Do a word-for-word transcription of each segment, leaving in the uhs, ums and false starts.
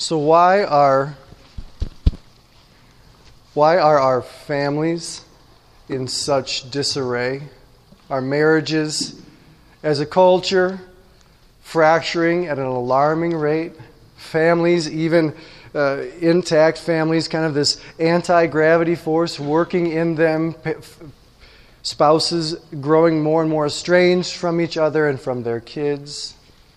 So why are why are our families in such disarray? Our marriages as a culture fracturing at an alarming rate. Families, even uh, intact families, kind of this anti-gravity force working in them. Spouses growing more and more estranged from each other and from their kids.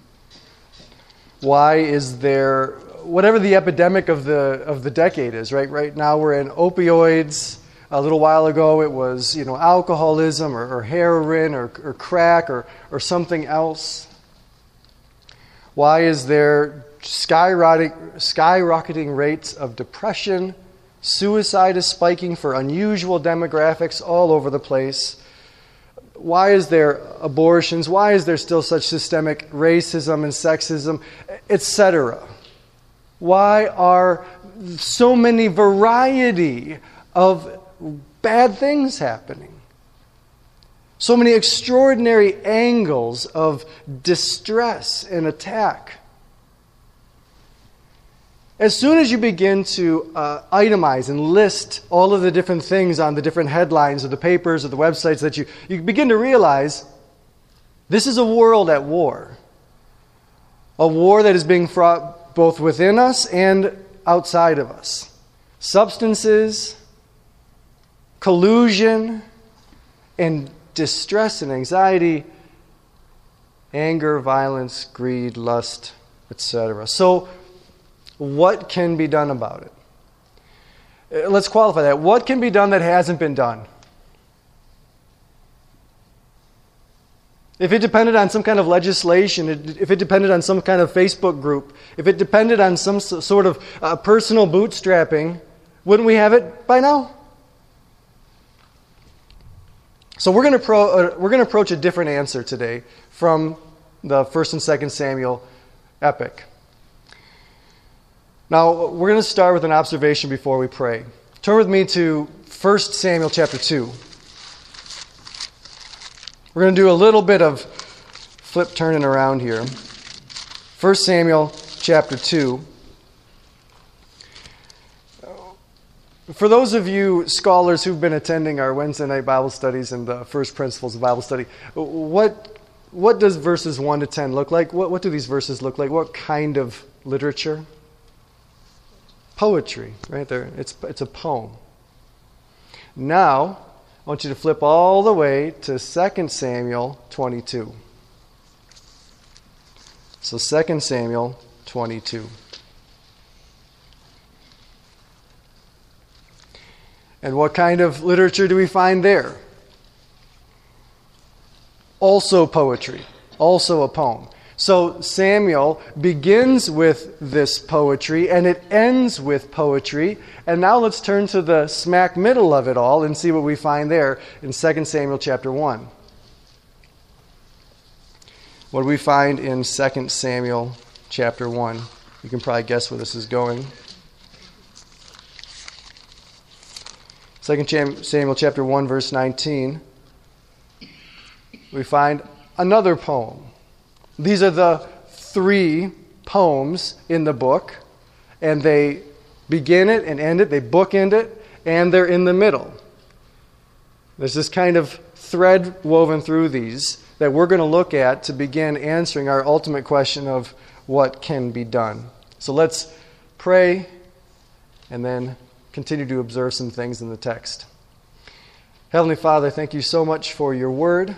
Why is there, whatever the epidemic of the of the decade is, right? Right now we're in opioids. A little while ago it was, you know, alcoholism or, or heroin or, or crack or, or something else. Why is there skyrocketing, skyrocketing rates of depression? Suicide is spiking for unusual demographics all over the place. Why is there abortions? Why is there still such systemic racism and sexism, et cetera? Why are so many variety of bad things happening? So many extraordinary angles of distress and attack. As soon as you begin to uh, itemize and list all of the different things on the different headlines of the papers or the websites that you, you begin to realize this is a world at war. A war that is being fought both within us and outside of us. Substances, collusion, and distress and anxiety, anger, violence, greed, lust, et cetera. So, what can be done about it? Let's qualify that. What can be done that hasn't been done? If it depended on some kind of legislation, if it depended on some kind of Facebook group, if it depended on some sort of uh, personal bootstrapping, wouldn't we have it by now? So we're going to pro, uh, we're going to approach a different answer today from the First and Second Samuel epic. Now, we're going to start with an observation before we pray. Turn with me to First Samuel chapter two. We're going to do a little bit of flip turning around here. First Samuel chapter two. For those of you scholars who've been attending our Wednesday night Bible studies and the First Principles of Bible Study, what what does verses one to ten look like? What, what do these verses look like? What kind of literature? Poetry, right there. It's it's a poem. Now, I want you to flip all the way to Second Samuel twenty-two. So Second Samuel twenty-two. And what kind of literature do we find there? Also poetry. Also a poem. So Samuel begins with this poetry and it ends with poetry. And now let's turn to the smack middle of it all and see what we find there in Second Samuel chapter one. What do we find in Second Samuel chapter one? You can probably guess where this is going. Second Samuel chapter one verse nineteen. We find another poem. These are the three poems in the book, and they begin it and end it, they bookend it, and they're in the middle. There's this kind of thread woven through these that we're going to look at to begin answering our ultimate question of what can be done. So let's pray and then continue to observe some things in the text. Heavenly Father, thank you so much for your word.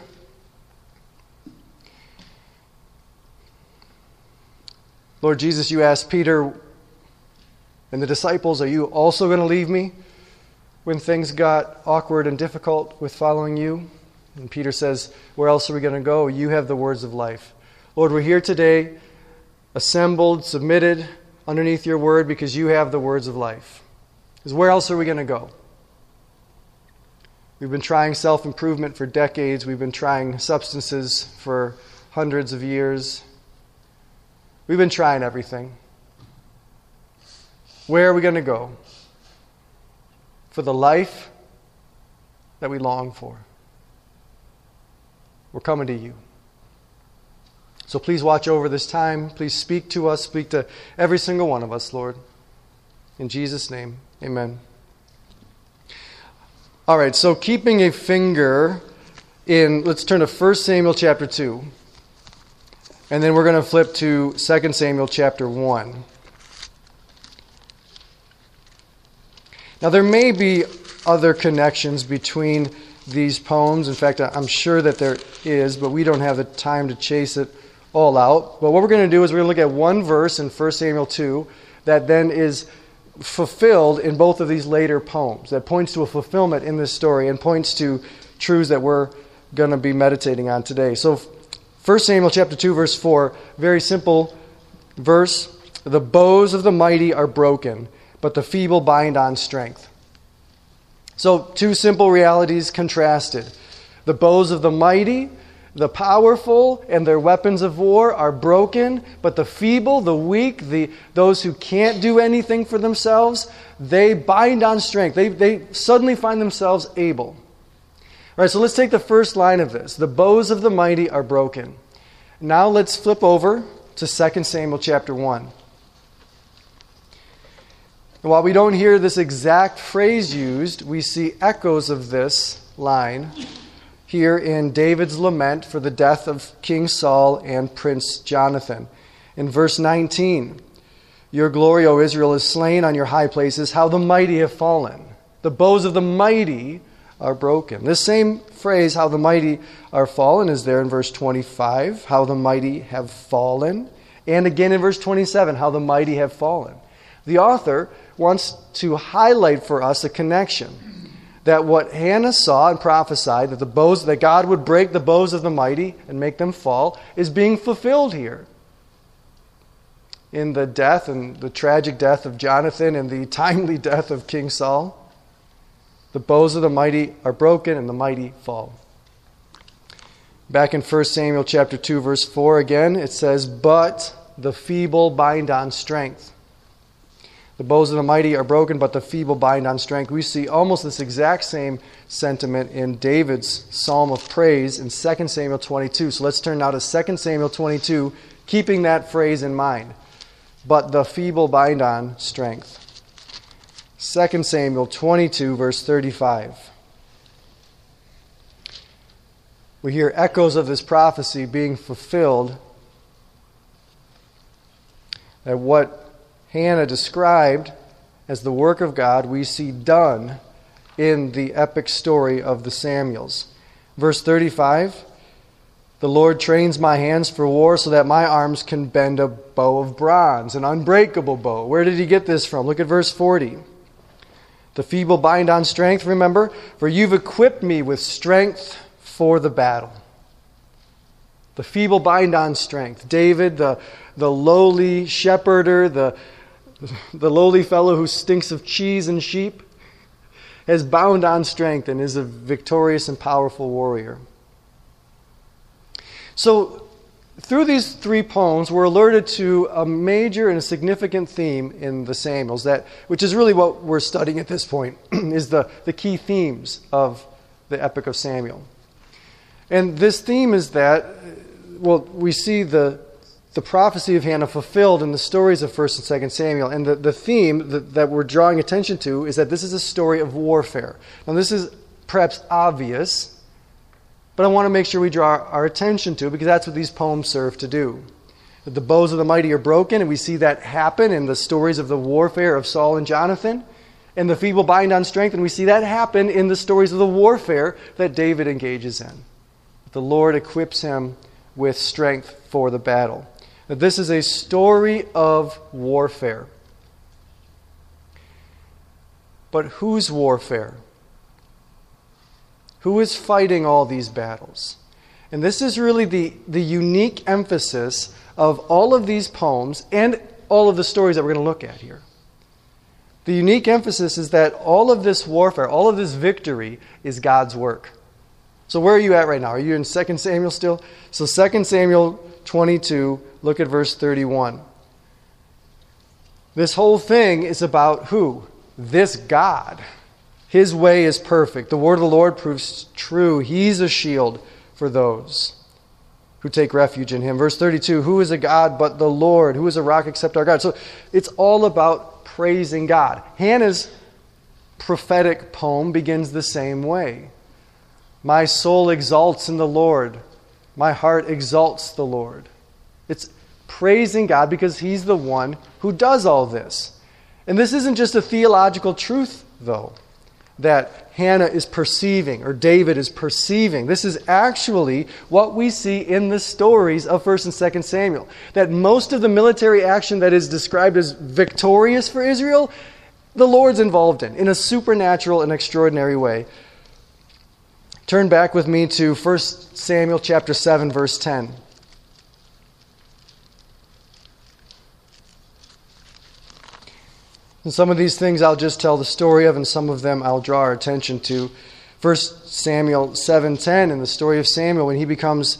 Lord Jesus, you asked Peter and the disciples, are you also going to leave me when things got awkward and difficult with following you? And Peter says, where else are we going to go? You have the words of life. Lord, we're here today, assembled, submitted underneath your word because you have the words of life. Because where else are we going to go? We've been trying self-improvement for decades. We've been trying substances for hundreds of years. We've been trying everything. Where are we going to go for the life that we long for? We're coming to you. So please watch over this time. Please speak to us. Speak to every single one of us, Lord. In Jesus' name, amen. All right, so keeping a finger in, let's turn to First Samuel chapter two. And then we're going to flip to Second Samuel chapter one. Now, there may be other connections between these poems. In fact, I'm sure that there is, but we don't have the time to chase it all out. But what we're going to do is we're going to look at one verse in First Samuel two that then is fulfilled in both of these later poems, that points to a fulfillment in this story and points to truths that we're going to be meditating on today. So First Samuel chapter two, verse four, very simple verse. The bows of the mighty are broken, but the feeble bind on strength. So two simple realities contrasted. The bows of the mighty, the powerful, and their weapons of war are broken, but the feeble, the weak, the those who can't do anything for themselves, they bind on strength. They, they suddenly find themselves able. All right, so let's take the first line of this. The bows of the mighty are broken. Now let's flip over to Second Samuel chapter one. And while we don't hear this exact phrase used, we see echoes of this line here in David's lament for the death of King Saul and Prince Jonathan. In verse nineteen, your glory, O Israel, is slain on your high places. How the mighty have fallen. The bows of the mighty are broken. This same phrase, how the mighty are fallen, is there in verse twenty-five. How the mighty have fallen. And again in verse twenty-seven, how the mighty have fallen. The author wants to highlight for us a connection. That what Hannah saw and prophesied, that the bows, that God would break the bows of the mighty and make them fall, is being fulfilled here. In the death and the tragic death of Jonathan and the timely death of King Saul, the bows of the mighty are broken and the mighty fall. Back in First Samuel chapter two, verse four again, it says, but the feeble bind on strength. The bows of the mighty are broken, but the feeble bind on strength. We see almost this exact same sentiment in David's psalm of praise in Second Samuel twenty-two. So let's turn now to Second Samuel twenty-two, keeping that phrase in mind. But the feeble bind on strength. Second Samuel twenty-two, verse thirty-five. We hear echoes of this prophecy being fulfilled. That what Hannah described as the work of God, we see done in the epic story of the Samuels. Verse thirty-five, the Lord trains my hands for war so that my arms can bend a bow of bronze, an unbreakable bow. Where did he get this from? Look at verse forty. The feeble bind on strength, remember, for you've equipped me with strength for the battle. The feeble bind on strength. David, the, the lowly shepherder, the The lowly fellow who stinks of cheese and sheep, has bound on strength and is a victorious and powerful warrior. So, through these three poems, we're alerted to a major and a significant theme in the Samuels, that, which is really what we're studying at this point, is the, the key themes of the Epic of Samuel. And this theme is that, well, we see the the prophecy of Hannah fulfilled in the stories of First and Second Samuel. And the, the theme that, that we're drawing attention to is that this is a story of warfare. Now, this is perhaps obvious, but I want to make sure we draw our attention to it because that's what these poems serve to do. That the bows of the mighty are broken, and we see that happen in the stories of the warfare of Saul and Jonathan. And the feeble bind on strength, and we see that happen in the stories of the warfare that David engages in. The Lord equips him with strength for the battle. That this is a story of warfare. But whose warfare? Who is fighting all these battles? And this is really the, the unique emphasis of all of these poems and all of the stories that we're going to look at here. The unique emphasis is that all of this warfare, all of this victory is God's work. So where are you at right now? Are you in Second Samuel still? So Second Samuel twenty-two, look at verse thirty-one. This whole thing is about who? This God. His way is perfect. The word of the Lord proves true. He's a shield for those who take refuge in him. Verse thirty-two, who is a God but the Lord? Who is a rock except our God? So it's all about praising God. Hannah's prophetic poem begins the same way. My soul exalts in the Lord. My heart exalts the Lord. It's praising God because he's the one who does all this. And this isn't just a theological truth, though, that Hannah is perceiving or David is perceiving. This is actually what we see in the stories of First and Second Samuel. That most of the military action that is described as victorious for Israel, the Lord's involved in, in a supernatural and extraordinary way. Turn back with me to First Samuel chapter seven, verse ten. And some of these things I'll just tell the story of, and some of them I'll draw our attention to. First Samuel seven ten, in the story of Samuel, when he becomes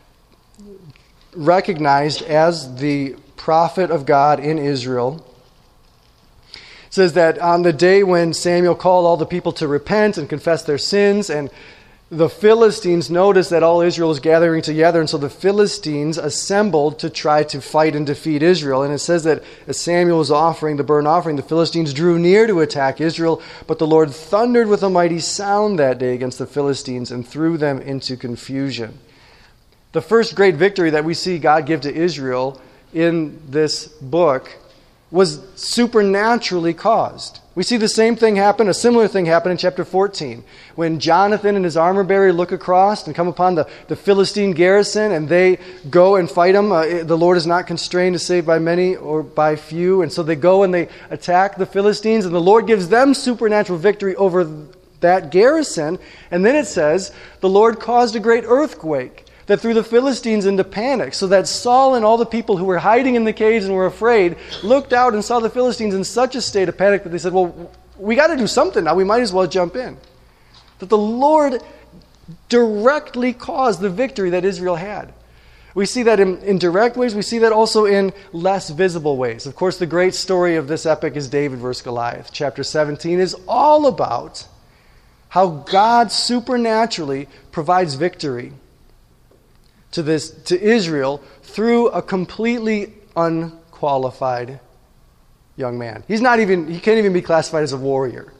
recognized as the prophet of God in Israel, it says that on the day when Samuel called all the people to repent and confess their sins, and the Philistines noticed that all Israel was gathering together, and so the Philistines assembled to try to fight and defeat Israel. And it says that as Samuel was offering the burnt offering, the Philistines drew near to attack Israel, but the Lord thundered with a mighty sound that day against the Philistines and threw them into confusion. The first great victory that we see God give to Israel in this book was supernaturally caused. We see the same thing happen, a similar thing happen in chapter fourteen. When Jonathan and his armor bearer look across and come upon the, the Philistine garrison, and they go and fight them. Uh, the Lord is not constrained to save by many or by few. And so they go and they attack the Philistines, and the Lord gives them supernatural victory over that garrison. And then it says, the Lord caused a great earthquake that threw the Philistines into panic, so that Saul and all the people who were hiding in the caves and were afraid looked out and saw the Philistines in such a state of panic that they said, well, we got to do something now. We might as well jump in. That the Lord directly caused the victory that Israel had. We see that in, in direct ways. We see that also in less visible ways. Of course, the great story of this epic is David versus Goliath. Chapter seventeen is all about how God supernaturally provides victory to this to Israel through a completely unqualified young man. He's not even he can't even be classified as a warrior.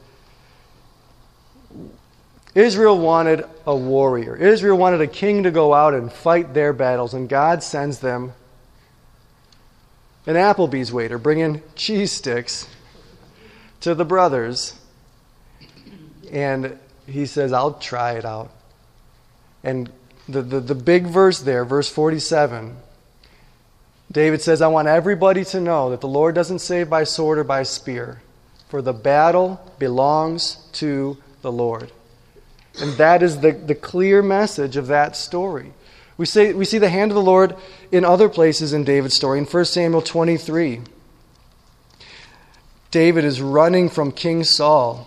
Israel wanted a warrior. Israel wanted a king to go out and fight their battles, and God sends them an Applebee's waiter bringing cheese sticks to the brothers, and he says, I'll try it out. And The, the, the big verse there, verse forty-seven, David says, I want everybody to know that the Lord doesn't save by sword or by spear, for the battle belongs to the Lord. And that is the, the clear message of that story. We, say, we see the hand of the Lord in other places in David's story. In First Samuel twenty-three, David is running from King Saul.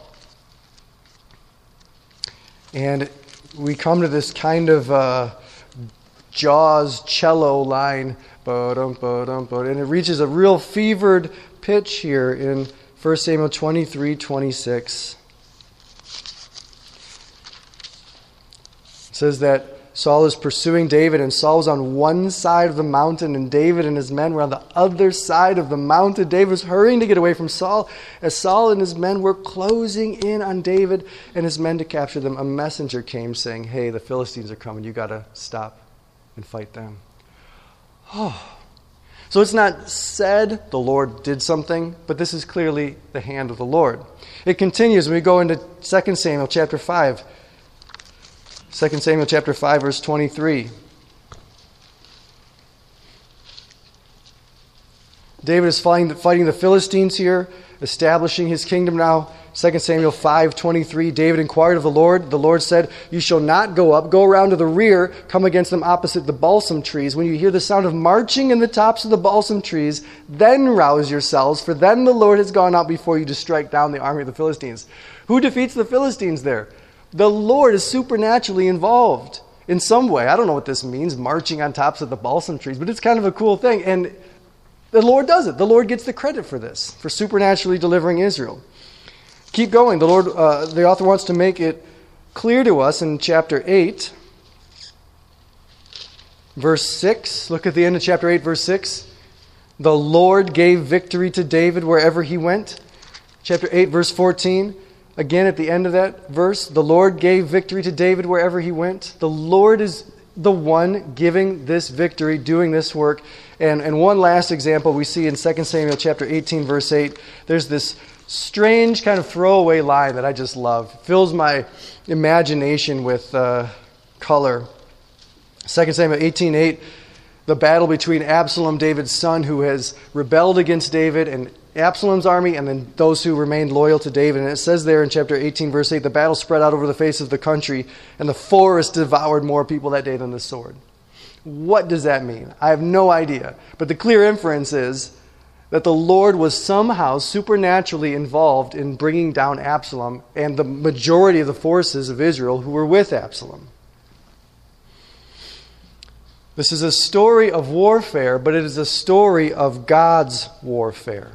And we come to this kind of uh, Jaws cello line, ba-dum, ba-dum, ba-dum, and it reaches a real fevered pitch here in First Samuel twenty-three twenty-six. It says that Saul is pursuing David, and Saul was on one side of the mountain, and David and his men were on the other side of the mountain. David was hurrying to get away from Saul. As Saul and his men were closing in on David and his men to capture them, a messenger came saying, hey, the Philistines are coming. You got to stop and fight them. Oh. So it's not said the Lord did something, but this is clearly the hand of the Lord. It continues when we go into Second Samuel chapter five. Second Samuel chapter five, verse twenty-three. David is fighting the, fighting the Philistines here, establishing his kingdom now. Second Samuel five twenty-three, David inquired of the Lord. The Lord said, you shall not go up. Go around to the rear. Come against them opposite the balsam trees. When you hear the sound of marching in the tops of the balsam trees, then rouse yourselves, for then the Lord has gone out before you to strike down the army of the Philistines. Who defeats the Philistines there? The Lord is supernaturally involved in some way. I don't know what this means, marching on tops of the balsam trees, but it's kind of a cool thing. And the Lord does it. The Lord gets the credit for this, for supernaturally delivering Israel. Keep going. The Lord, uh, the author wants to make it clear to us in chapter eight. Verse six, look at the end of chapter eight, verse six. The Lord gave victory to David wherever he went. Chapter eight, verse fourteen. Again, at the end of that verse, the Lord gave victory to David wherever he went. The Lord is the one giving this victory, doing this work. And, and one last example we see in Second Samuel chapter eighteen, verse eight. There's this strange kind of throwaway line that I just love. It fills my imagination with uh, color. Second Samuel eighteen eight, the battle between Absalom, David's son, who has rebelled against David, and Absalom's army, and then those who remained loyal to David. And it says there in chapter eighteen, verse eight, the battle spread out over the face of the country, and the forest devoured more people that day than the sword. What does that mean? I have no idea. But the clear inference is that the Lord was somehow supernaturally involved in bringing down Absalom and the majority of the forces of Israel who were with Absalom. This is a story of warfare, but it is a story of God's warfare.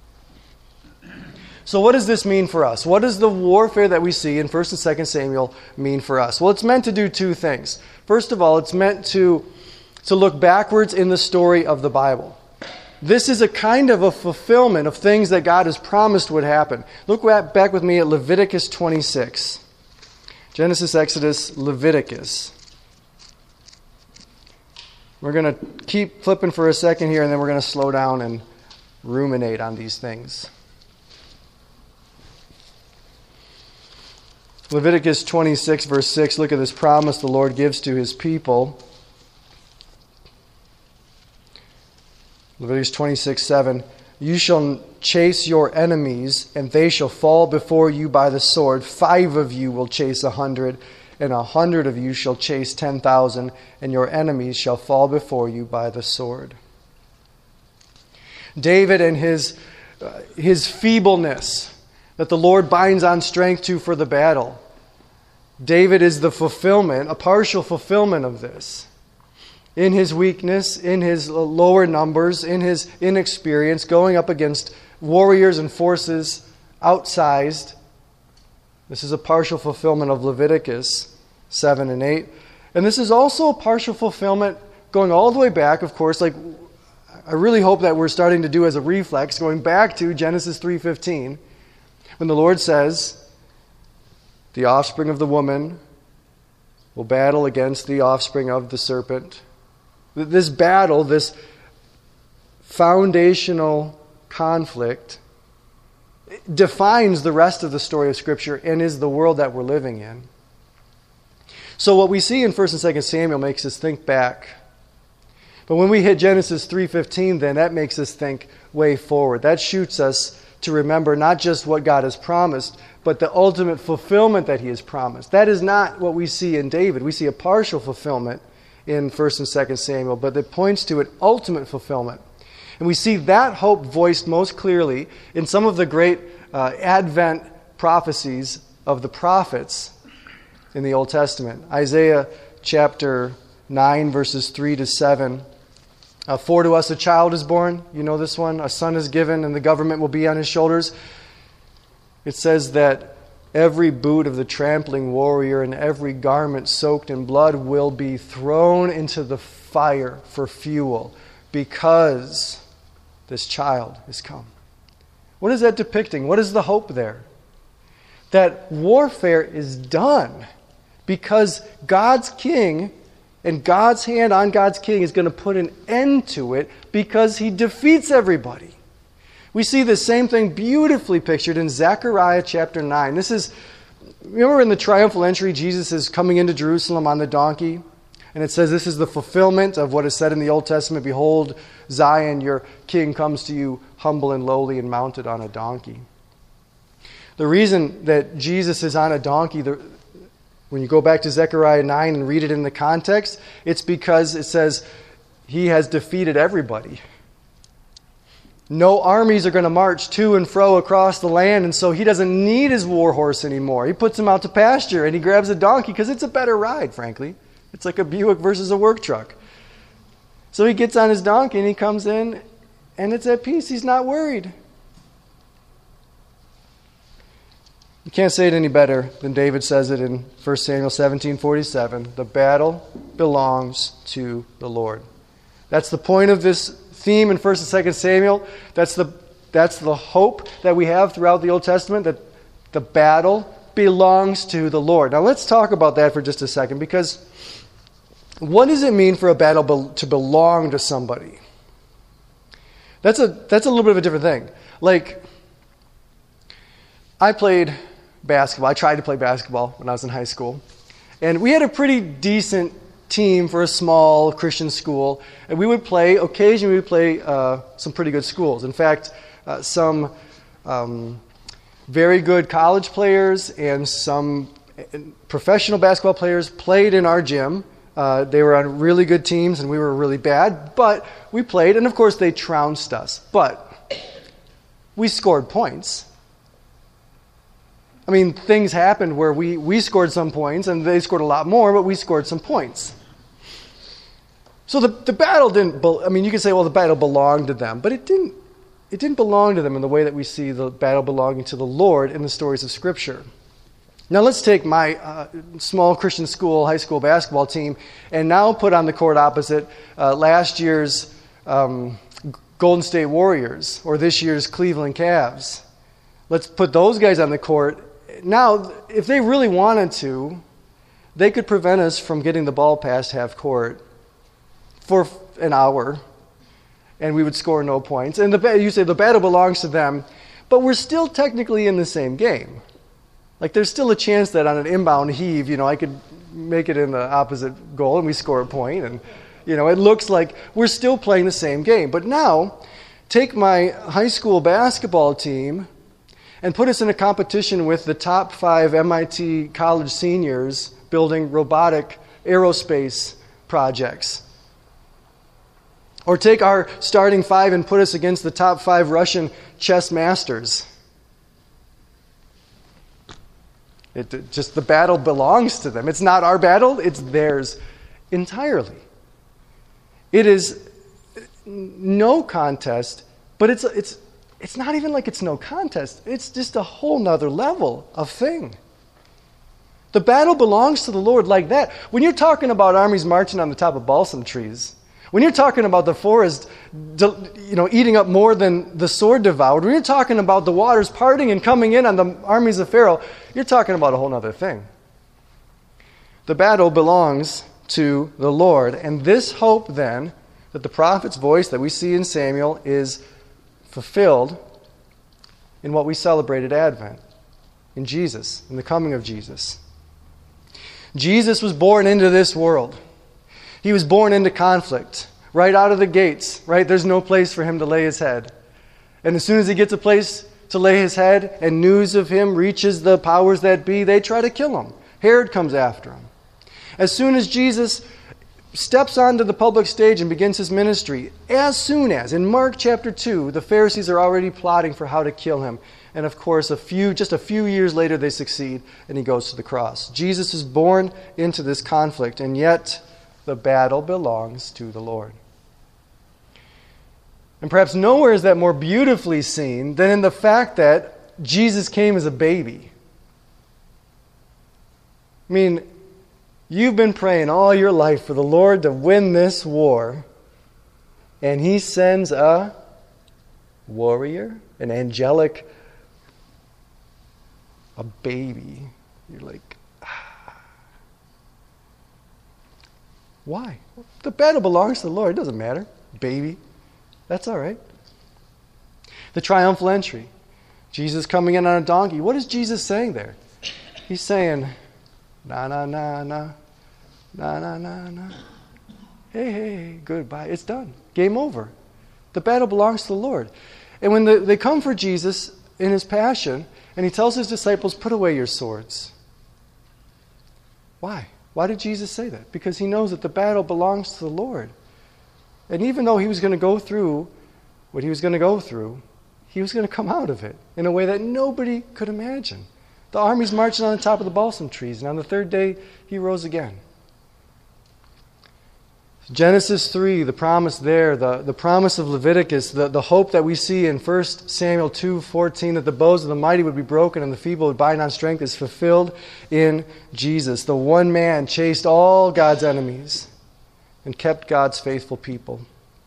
So what does this mean for us? What does the warfare that we see in First and Second Samuel mean for us? Well, it's meant to do two things. First of all, it's meant to, to look backwards in the story of the Bible. This is a kind of a fulfillment of things that God has promised would happen. Look back with me at Leviticus twenty-six. Genesis, Exodus, Leviticus. We're going to keep flipping for a second here, and then we're going to slow down and ruminate on these things. Leviticus twenty-six, verse six, look at this promise the Lord gives to his people. Leviticus twenty-six, seven, you shall chase your enemies, and they shall fall before you by the sword. Five of you will chase a hundred, and a hundred of you shall chase ten thousand, and your enemies shall fall before you by the sword. David and his, uh, his feebleness that the Lord binds on strength to for the battle. David is the fulfillment, a partial fulfillment of this. In his weakness, in his lower numbers, in his inexperience, going up against warriors and forces outsized. This is a partial fulfillment of Leviticus seven and eight. And this is also a partial fulfillment going all the way back, of course, like I really hope that we're starting to do as a reflex, going back to Genesis three fifteen, when the Lord says, the offspring of the woman will battle against the offspring of the serpent. This battle, this foundational conflict, defines the rest of the story of Scripture and is the world that we're living in. So what we see in First and Second Samuel makes us think back. But when we hit Genesis three fifteen, then that makes us think way forward. That shoots us to remember not just what God has promised, but the ultimate fulfillment that he has promised. That is not what we see in David. We see a partial fulfillment in First and Second Samuel, but it points to an ultimate fulfillment. And we see that hope voiced most clearly in some of the great uh, Advent prophecies of the prophets in the Old Testament. Isaiah chapter nine, verses three to seven. Uh, For to us a child is born. You know this one. A son is given, and the government will be on his shoulders. It says that every boot of the trampling warrior and every garment soaked in blood will be thrown into the fire for fuel because this child is come. What is that depicting? What is the hope there? That warfare is done because God's king and God's hand on God's king is going to put an end to it because he defeats everybody. We see the same thing beautifully pictured in Zechariah chapter nine. This is, remember in the triumphal entry, Jesus is coming into Jerusalem on the donkey. And it says this is the fulfillment of what is said in the Old Testament. Behold, Zion, your king comes to you humble and lowly and mounted on a donkey. The reason that Jesus is on a donkey, the, when you go back to Zechariah nine and read it in the context, it's because it says he has defeated everybody. No armies are going to march to and fro across the land, and so he doesn't need his war horse anymore. He puts him out to pasture, and he grabs a donkey because it's a better ride, frankly. It's like a Buick versus a work truck. So he gets on his donkey, and he comes in, and it's at peace. He's not worried. You can't say it any better than David says it in First Samuel seventeen forty-seven. The battle belongs to the Lord. That's the point of this theme in First and Second Samuel. That's the that's the hope that we have throughout the Old Testament, that the battle belongs to the Lord. Now let's talk about that for just a second, because what does it mean for a battle be- to belong to somebody? That's a that's a little bit of a different thing. Like, I played basketball. I tried to play basketball when I was in high school. And we had a pretty decent team for a small Christian school. And we would play, occasionally we would play uh, some pretty good schools. In fact, uh, some um, very good college players and some professional basketball players played in our gym. Uh, they were on really good teams and we were really bad. But we played, and of course they trounced us. But we scored points. I mean, things happened where we, we scored some points and they scored a lot more, but we scored some points. So the, the battle didn't, be, I mean, you could say, well, the battle belonged to them, but it didn't, it didn't belong to them in the way that we see the battle belonging to the Lord in the stories of Scripture. Now let's take my uh, small Christian school, high school basketball team, and now put on the court opposite uh, last year's um, Golden State Warriors or this year's Cleveland Cavs. Let's put those guys on the court. Now, if they really wanted to, they could prevent us from getting the ball past half court for an hour, and we would score no points. And the, you say the battle belongs to them, but we're still technically in the same game. Like, there's still a chance that on an inbound heave, you know, I could make it in the opposite goal and we score a point, and you know, it looks like we're still playing the same game. But now, take my high school basketball team and put us in a competition with the top five M I T college seniors building robotic aerospace projects. Or take our starting five and put us against the top five Russian chess masters. It, it just the battle belongs to them. It's not our battle, it's theirs entirely. It is no contest, but it's it's It's not even like it's no contest. It's just a whole nother level of thing. The battle belongs to the Lord like that. When you're talking about armies marching on the top of balsam trees, when you're talking about the forest, you know, eating up more than the sword devoured, when you're talking about the waters parting and coming in on the armies of Pharaoh, you're talking about a whole other thing. The battle belongs to the Lord. And this hope then, that the prophet's voice that we see in Samuel is fulfilled in what we celebrate at Advent, in Jesus, in the coming of Jesus. Jesus was born into this world. He was born into conflict, right out of the gates, right? There's no place for him to lay his head. And as soon as he gets a place to lay his head and news of him reaches the powers that be, they try to kill him. Herod comes after him. As soon as Jesus steps onto the public stage and begins his ministry, as soon as, in Mark chapter two, the Pharisees are already plotting for how to kill him. And of course, a few, just a few years later, they succeed, and he goes to the cross. Jesus is born into this conflict, and yet the battle belongs to the Lord. And perhaps nowhere is that more beautifully seen than in the fact that Jesus came as a baby. I mean, you've been praying all your life for the Lord to win this war, and he sends a warrior, an angelic, a baby. You're like, ah. Why? The battle belongs to the Lord. It doesn't matter. Baby. That's all right. The triumphal entry. Jesus coming in on a donkey. What is Jesus saying there? He's saying, na na na na. Na, na, na, na. Hey, hey, hey, goodbye. It's done. Game over. The battle belongs to the Lord. And when the, they come for Jesus in his passion, and he tells his disciples, put away your swords. Why? Why did Jesus say that? Because he knows that the battle belongs to the Lord. And even though he was going to go through what he was going to go through, he was going to come out of it in a way that nobody could imagine. The army's marching on the top of the balsam trees, and on the third day, he rose again. Genesis three, the promise there, the, the promise of Leviticus, the, the hope that we see in First Samuel two fourteen, that the bows of the mighty would be broken and the feeble would bind on strength, is fulfilled in Jesus. The one man chased all God's enemies and kept God's faithful people.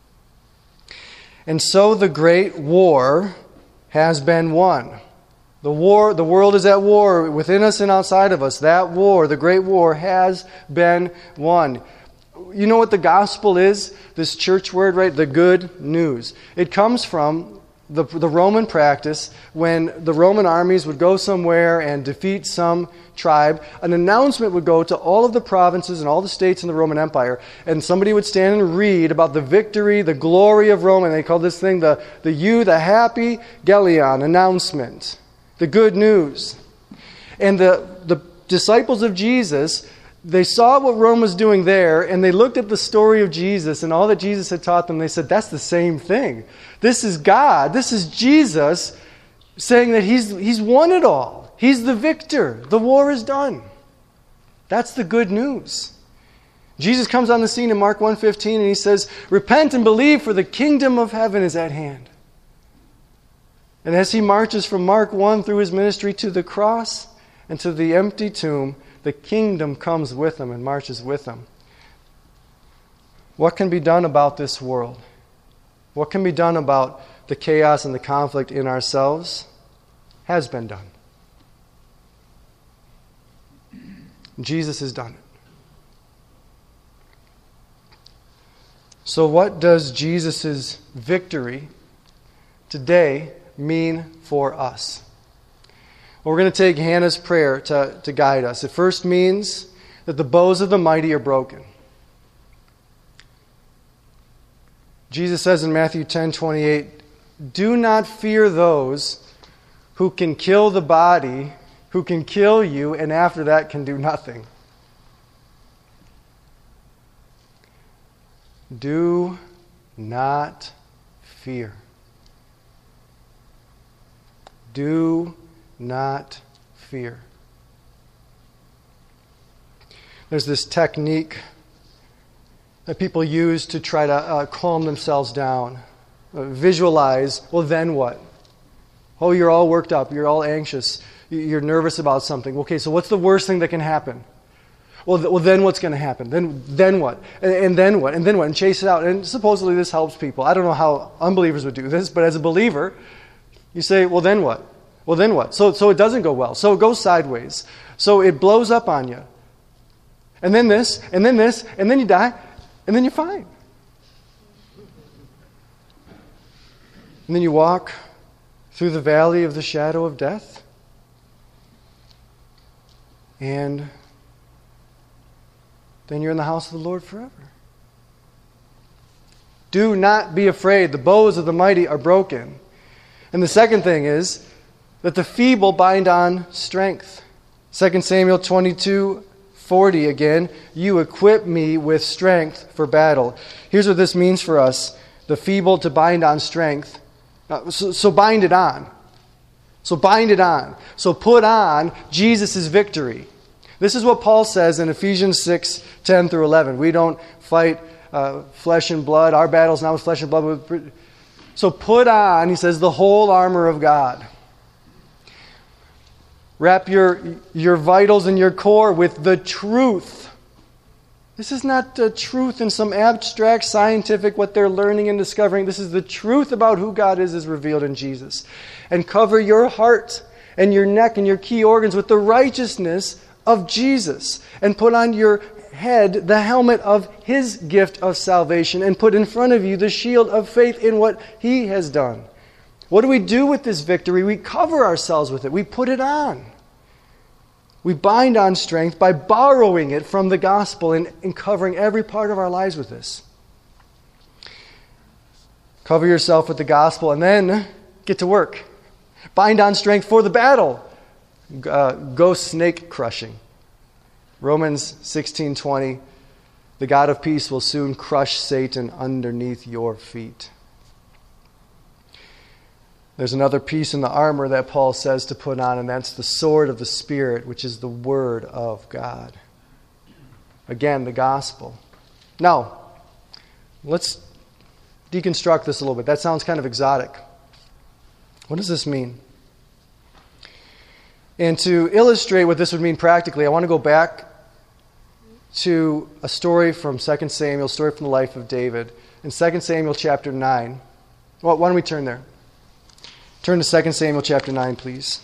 And so the great war has been won. The war, the world is at war within us and outside of us. That war, the great war, has been won. You know what the gospel is? This church word, right? The good news. It comes from the, the Roman practice when the Roman armies would go somewhere and defeat some tribe. An announcement would go to all of the provinces and all the states in the Roman Empire, and somebody would stand and read about the victory, the glory of Rome, and they called this thing the, the eu, the happy Gelion announcement, the good news. And the, the disciples of Jesus, they saw what Rome was doing there, and they looked at the story of Jesus and all that Jesus had taught them. They said, that's the same thing. This is God. This is Jesus saying that he's, he's won it all. He's the victor. The war is done. That's the good news. Jesus comes on the scene in Mark one fifteen, and he says, repent and believe, for the kingdom of heaven is at hand. And as he marches from Mark one through his ministry to the cross and to the empty tomb, the kingdom comes with him and marches with him. What can be done about this world? What can be done about the chaos and the conflict in ourselves? Has been done. Jesus has done it. So what does Jesus' victory today mean for us? Well, we're going to take Hannah's prayer to, to guide us. It first means that the bows of the mighty are broken. Jesus says in Matthew ten twenty-eight, do not fear those who can kill the body, who can kill you, and after that can do nothing. Do not fear. Do not fear. There's this technique that people use to try to uh, calm themselves down. Uh, visualize, well, then what? Oh, you're all worked up. You're all anxious. You're nervous about something. Okay, so what's the worst thing that can happen? Well, th- well then what's going to happen? Then then what? And, and then what? And then what? And chase it out. And supposedly this helps people. I don't know how unbelievers would do this, but as a believer, you say, well, then what? Well, then what? So, so it doesn't go well. So it goes sideways. So it blows up on you. And then this, and then this, and then you die, and then you're fine. And then you walk through the valley of the shadow of death, and then you're in the house of the Lord forever. Do not be afraid. The bows of the mighty are broken. And the second thing is that the feeble bind on strength. Second Samuel twenty-two forty again, you equip me with strength for battle. Here's what this means for us. The feeble to bind on strength. Uh, so, so bind it on. So bind it on. So put on Jesus' victory. This is what Paul says in Ephesians six ten through eleven. We don't fight uh, flesh and blood. Our battle's not with flesh and blood. With... So put on, he says, the whole armor of God. Wrap your, your vitals and your core with the truth. This is not the truth in some abstract scientific, what they're learning and discovering. This is the truth about who God is, is revealed in Jesus. And cover your heart and your neck and your key organs with the righteousness of Jesus. And put on your head the helmet of His gift of salvation. And put in front of you the shield of faith in what He has done. What do we do with this victory? We cover ourselves with it. We put it on. We bind on strength by borrowing it from the gospel and, and covering every part of our lives with this. Cover yourself with the gospel and then get to work. Bind on strength for the battle. Uh, go snake crushing. Romans sixteen twenty. The God of peace will soon crush Satan underneath your feet. There's another piece in the armor that Paul says to put on, and that's the sword of the Spirit, which is the Word of God. Again, the gospel. Now, Let's deconstruct this a little bit. That sounds kind of exotic. What does this mean? And to illustrate what this would mean practically, I want to go back to a story from Second Samuel, a story from the life of David. In Second Samuel chapter nine. Well, why don't we turn there? Turn to Second Samuel chapter nine, please.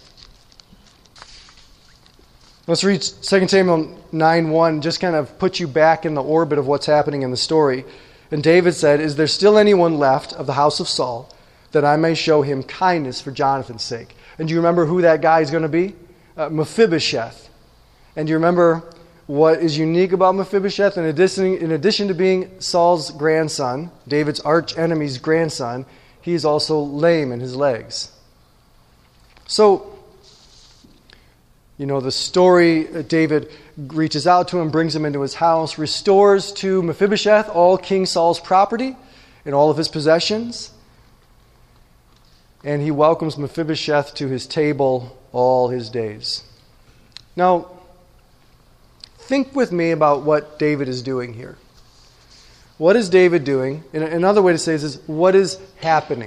Let's read Second Samuel nine one, just kind of put you back in the orbit of what's happening in the story. And David said, "Is there still anyone left of the house of Saul, that I may show him kindness for Jonathan's sake?" And do you remember who that guy is going to be? Uh, Mephibosheth. And do you remember what is unique about Mephibosheth? In addition, in addition to being Saul's grandson, David's arch enemy's grandson, he is also lame in his legs. So, you know, the story, David reaches out to him, brings him into his house, restores to Mephibosheth all King Saul's property and all of his possessions. And he welcomes Mephibosheth to his table all his days. Now, think with me about what David is doing here. What is David doing? And another way to say this is, what is happening?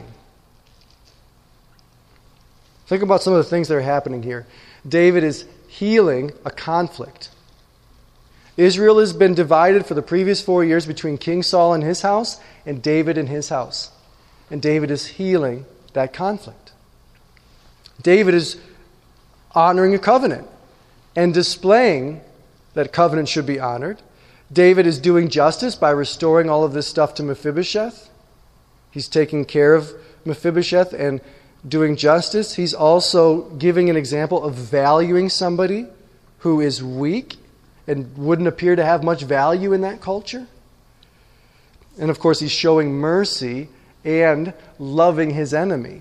Think about some of the things that are happening here. David is healing a conflict. Israel has been divided for the previous four years between King Saul and his house and David and his house. And David is healing that conflict. David is honoring a covenant and displaying that covenant should be honored. David is doing justice by restoring all of this stuff to Mephibosheth. He's taking care of Mephibosheth and doing justice. He's also giving an example of valuing somebody who is weak and wouldn't appear to have much value in that culture. And of course, he's showing mercy and loving his enemy.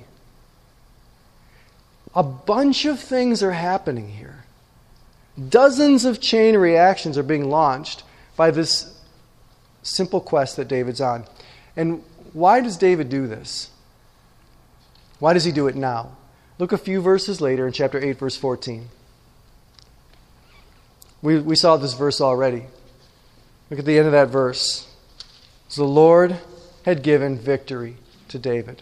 A bunch of things are happening here. Dozens of chain reactions are being launched by this simple quest that David's on. And why does David do this? Why does he do it now? Look a few verses later in chapter eight, verse fourteen. We, we saw this verse already. Look at the end of that verse. So the Lord had given victory to David.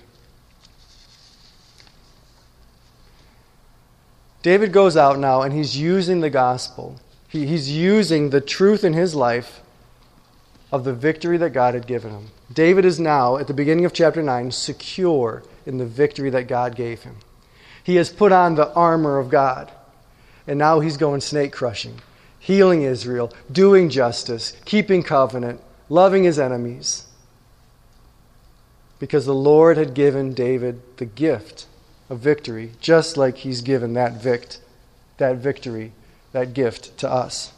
David goes out now and he's using the gospel. He, he's using the truth in his life of the victory that God had given him. David is now, at the beginning of chapter nine, secure in the victory that God gave him. He has put on the armor of God. And now he's going snake crushing, healing Israel, doing justice, keeping covenant, loving his enemies. Because the Lord had given David the gift of victory, just like he's given that vict, that victory, that gift to us.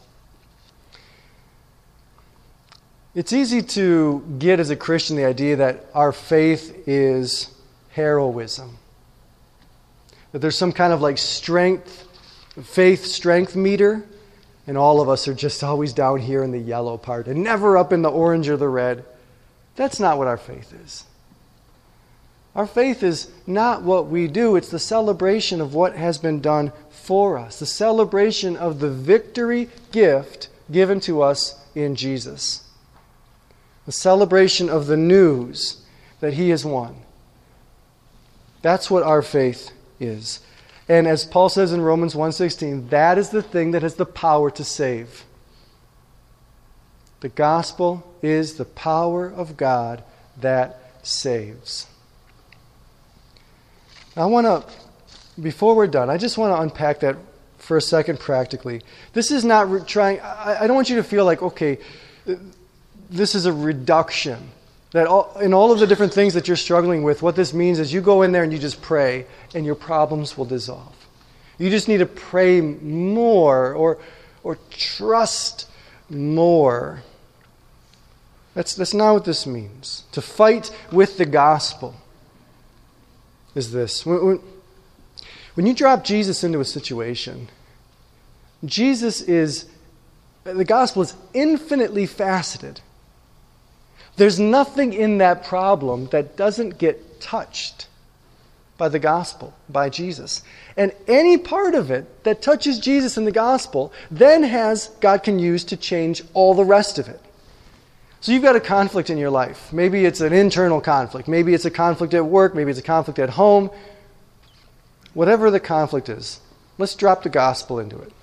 It's easy to get as a Christian the idea that our faith is heroism. That there's some kind of like strength, faith strength meter, and all of us are just always down here in the yellow part and never up in the orange or the red. That's not what our faith is. Our faith is not what we do. It's the celebration of what has been done for us. The celebration of the victory gift given to us in Jesus. The celebration of the news that He has won. That's what our faith is. And as Paul says in Romans one sixteen, that is the thing that has the power to save. The gospel is the power of God that saves. I want to, before we're done, I just want to unpack that for a second practically. This is not re- trying, I, I don't want you to feel like, okay, this is a reduction. That all, in all of the different things that you're struggling with, what this means is you go in there and you just pray and your problems will dissolve. You just need to pray more or or trust more. That's, that's not what this means. To fight with the gospel is this. When, when, when you drop Jesus into a situation, Jesus is, the gospel is infinitely faceted. There's nothing in that problem that doesn't get touched by the gospel, by Jesus. And any part of it that touches Jesus in the gospel then has, God can use to change all the rest of it. So you've got a conflict in your life. Maybe it's an internal conflict. Maybe it's a conflict at work. Maybe it's a conflict at home. Whatever the conflict is, let's drop the gospel into it.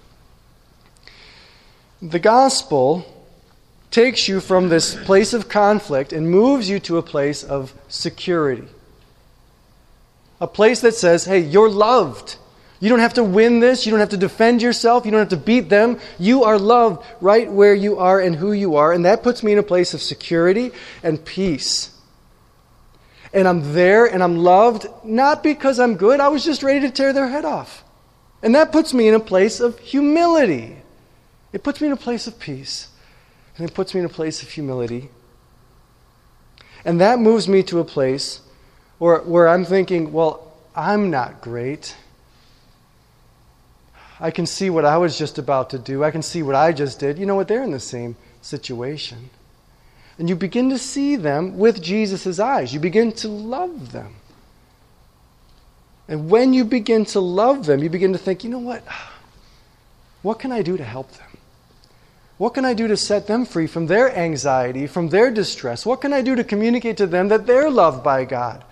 The gospel takes you from this place of conflict and moves you to a place of security. A place that says, hey, you're loved. You don't have to win this. You don't have to defend yourself. You don't have to beat them. You are loved right where you are and who you are. And that puts me in a place of security and peace. And I'm there and I'm loved, not because I'm good. I was just ready to tear their head off. And that puts me in a place of humility. It puts me in a place of peace. And it puts me in a place of humility. And that moves me to a place where, where I'm thinking, well, I'm not great. I can see what I was just about to do. I can see what I just did. You know what? They're in the same situation. And you begin to see them with Jesus' eyes. You begin to love them. And when you begin to love them, you begin to think, you know what? What can I do to help them? What can I do to set them free from their anxiety, from their distress? What can I do to communicate to them that they're loved by God?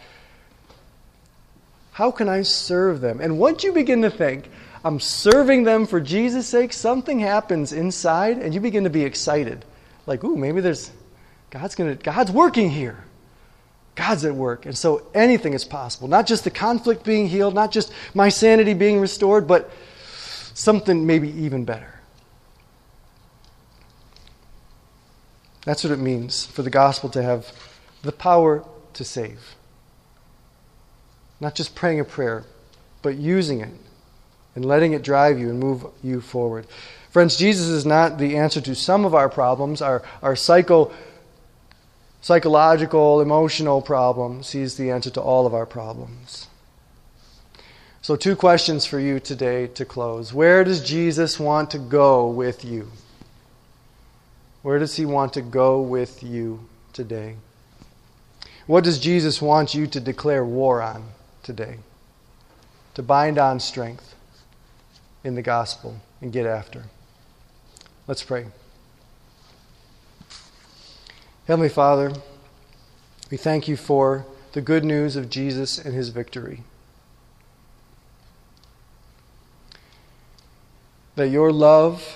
How can I serve them? And once you begin to think, I'm serving them for Jesus' sake, something happens inside and you begin to be excited. Like, ooh, maybe there's, God's gonna, God's working here. God's at work. And so anything is possible. Not just the conflict being healed, not just my sanity being restored, but something maybe even better. That's what it means for the gospel to have the power to save. Not just praying a prayer, but using it and letting it drive you and move you forward. Friends, Jesus is not the answer to some of our problems, our, our psycho, psychological, emotional problems. He's the answer to all of our problems. So two questions for you today to close. Where does Jesus want to go with you? Where does he want to go with you today? What does Jesus want you to declare war on today? To bind on strength in the gospel and get after. Let's pray. Heavenly Father, we thank you for the good news of Jesus and his victory. That your love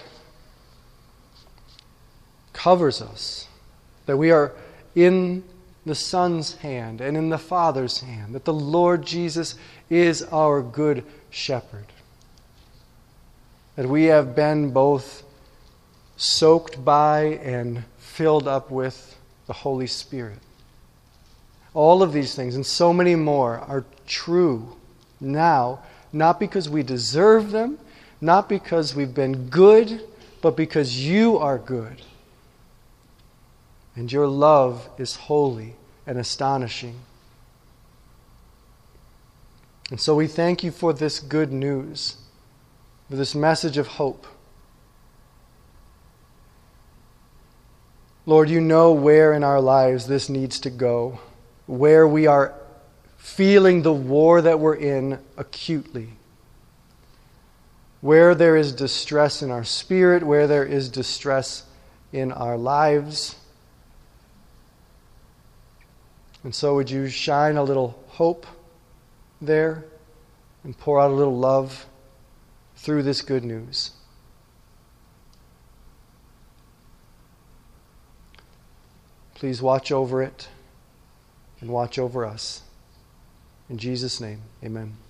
covers us. That we are in the Son's hand and in the Father's hand. That the Lord Jesus is our good shepherd. That we have been both soaked by and filled up with the Holy Spirit. All of these things and so many more are true now, not because we deserve them, not because we've been good, but because you are good. And your love is holy and astonishing. And so we thank you for this good news, for this message of hope. Lord, you know where in our lives this needs to go, where we are feeling the war that we're in acutely, where there is distress in our spirit, where there is distress in our lives. And so would you shine a little hope there and pour out a little love through this good news. Please watch over it and watch over us. In Jesus' name, amen.